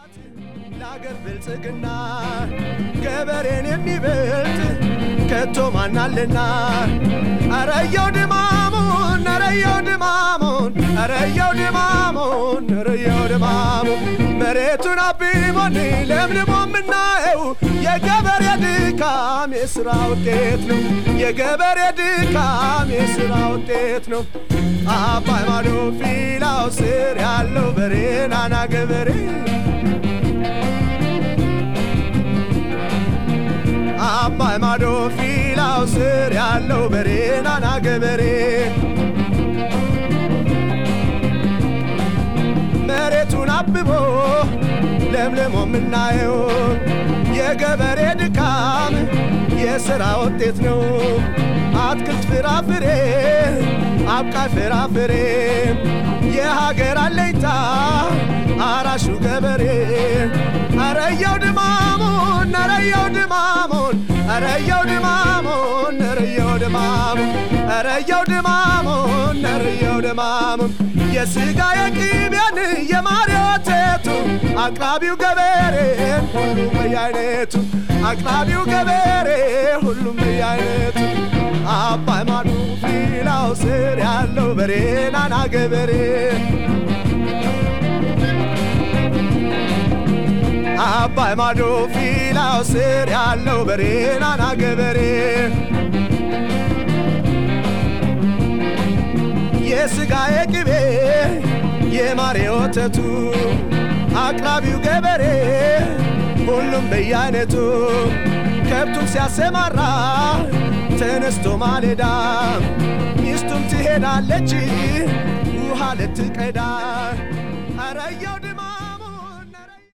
ለአገር ብልጽግና ገበሬን የሚበልጥ ከቶ ማናለና አረየው ድማሙን አረየው ድማሙን አረየው ድማሙን አረየው ድማሙን መሬቱን አብቦን ለምልሞ ምናየው የገበሬ ድካም የሥራ ውጤት ነው የገበሬ ድካም የሥራ ውጤት ነው አባይ ማዶ ፊላው ስር ያለው በሬናና ገበሬ አባይ ማዶ ፊላው ስር ያለው በሬናና ገበሬ መሬቱን አብቦ ለምልሞ ምናየው የገበሬ ድካም የሥራ ውጤት ነው አትክልት ፍራፍሬ አብቃይ ፍራፍሬ የሀገር አለኝታ አራሹ ገበሬ አረየው ድማሙን አረየው ድማሙን አረየው ድማሙን አረየው ድማሙን አረየው ድማሙን አረየው ድማሙን የሥጋ የቅቤን የማር የወተቱ አቅራቢው ገበሬ ሁሉም በየአይነቱ አቅራቢው ገበሬ ሁሉም በየአይነቱ አባይ ማዶ ፊላው ስር ያለው በሬናና ገበሬ አባይ ማዶ ፊላው ስር ያለው በሬናና ገበሬ የሥጋ የቅቤ የማር የወተቱ አቅራቢው ገበሬ ሁሉም በየአይነቱ ከብቱን ሲያሰማራ ተነስቶ ማለዳ ሚስቱም ትሄዳለች ውሃ ልትቀዳ አረየው